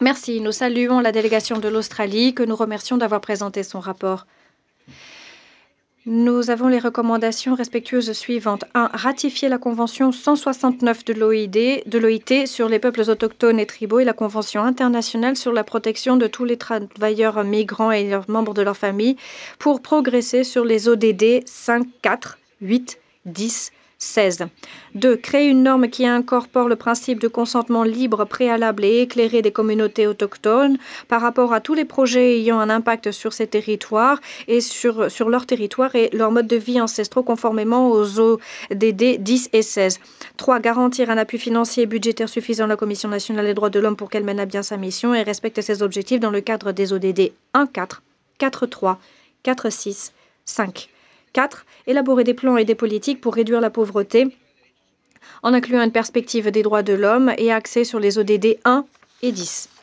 Merci. Nous saluons la délégation de l'Australie que nous remercions d'avoir présenté son rapport. Nous avons les recommandations respectueuses suivantes. 1. Ratifier la Convention 169 de l'OIT sur les peuples autochtones et tribaux et la Convention internationale sur la protection de tous les travailleurs migrants et leurs membres de leur famille pour progresser sur les ODD 5, 4, 8, 10, 16. 2. Créer une norme qui incorpore le principe de consentement libre, préalable et éclairé des communautés autochtones par rapport à tous les projets ayant un impact sur ces territoires et sur leur territoire et leur mode de vie ancestraux conformément aux ODD 10 et 16. 3. Garantir un appui financier et budgétaire suffisant à la Commission nationale des droits de l'homme pour qu'elle mène à bien sa mission et respecte ses objectifs dans le cadre des ODD 1.4, 4.3, 4.6, 5. 4. Élaborer des plans et des politiques pour réduire la pauvreté en incluant une perspective des droits de l'homme et axée sur les ODD 1 et 10.